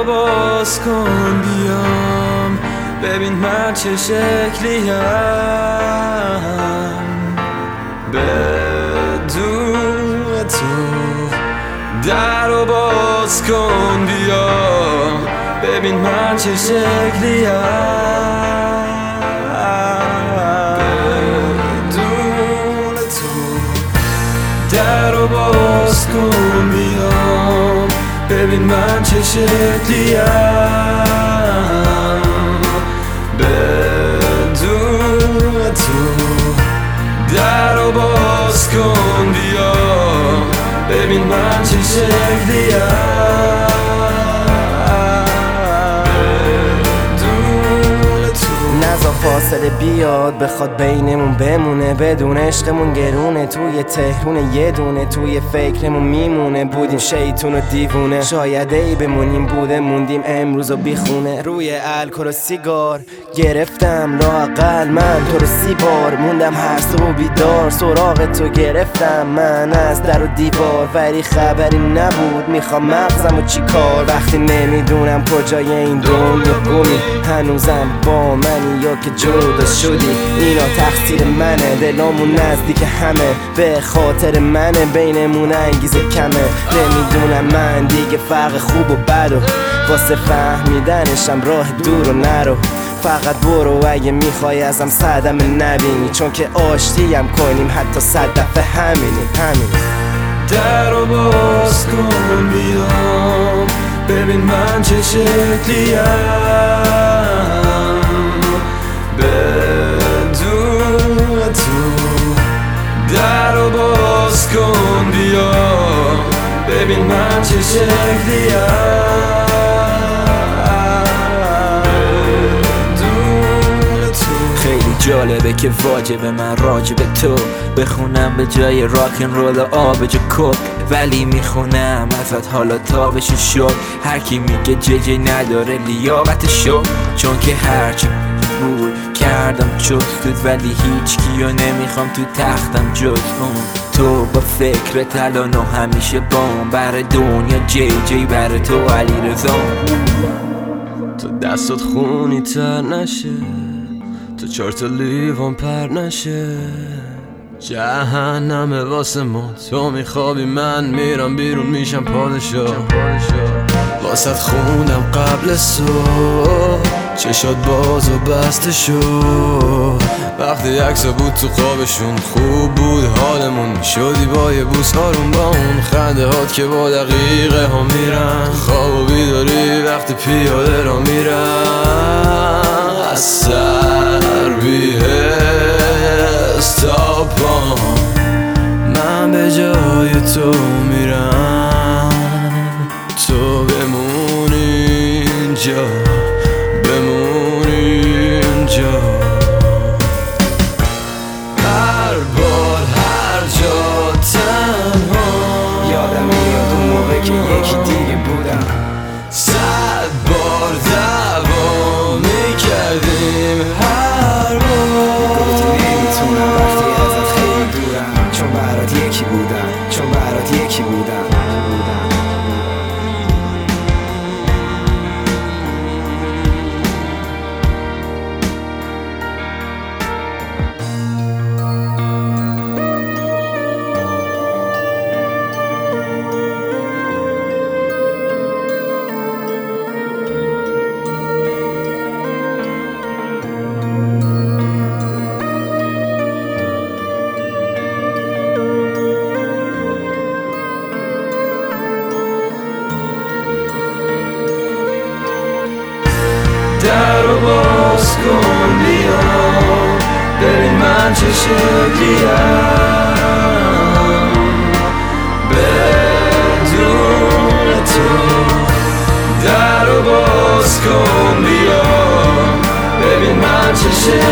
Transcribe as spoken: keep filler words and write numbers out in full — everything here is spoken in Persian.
رو باز کن بیام ببین من چه شکلیم بدون تو. در رو باز کن بیام ببین من چه شکلیم بدون تو. در رو باز کن بیام ببین من چه شکلیم بدون تو. در رو باز کن بیا ببین من چه شکلیم بدون تو. نزا فاصله بیاد بخواد بینمون بمونه بدون عشقمون گرونه توی تهرون یه دونه توی فکرمون میمونه. بودیم شیطون و دیوونه شاید ای بمونیم بوده موندیم امروز و بیخونه. روی الکل و سیگار گرفتم لااقل من تو رو سی بار موندم هر صبح بیدار سراغ تو گرفتم من از در و دیوار ولی خبری نبود میخوام مغزم و چی کار وقتی نمیدونم کجای این دنیا گمی هنوزم با منی یا که جدا شدی. اینا تقصیر منه دلامون نزدیک همه به خاطر منه بینمون انگیزه کمه. نمیدونم من دیگه فرق خوب و بد و واسه فهمیدنشم راه دور و نرو. فقط برو اگه میخوای ازم صدمه نبینی چون که آشتیم کنیم حتی صد دفعه همینی همینی. در رو باز کن بیام ببین من چه شکلیم بدون تو. در رو باز کن بیا ببین من چه شکلیم بدون تو. خیلی جالبه که واجبه من راجب تو بخونم به جای راکن رول و آبج کوک ولی میخونم ازت حالا تابش شد. هر کی میگه ججی نداره لیاقت شد چون که هرچی بود کردم جستت ولی هیچ کیو نمیخوام تو تختم جز اون. تو با فکر تلان و همیشه بام بر دنیا جی جی بر تو علی رضا. تو دستت خونی تر نشه تو چهار تا لیوان پر نشه جهنمه واسه ما تو میخوابی من میرم بیرون میشم پادشاه. واسه خوندم قبل صبح چشات باز و بسته شد وقتی عکسا بود تو خوابشون خوب بود حالمون شدی با یه بوس آروم با اون خنده هات که با دقیقه ها میرن خواب و بیداری وقتی پیاده را میرن از سر بیهست تا پام من به جای تو میرم تو بمونی اینجا بمونی اینجا. هر بار هر جا تنها یادم میاد اون موقع که یکی دیگه بودم صد بار دعوا میکردیم هر بار گفتی نمیتونم وقتی ازت خیلی دورم چون برات یکی بودم چون برات یکی بودم. در رو باز کن بیام ببین من چه شکلیم بدون تو. در رو باز کن بیام ببین من چه شکلیم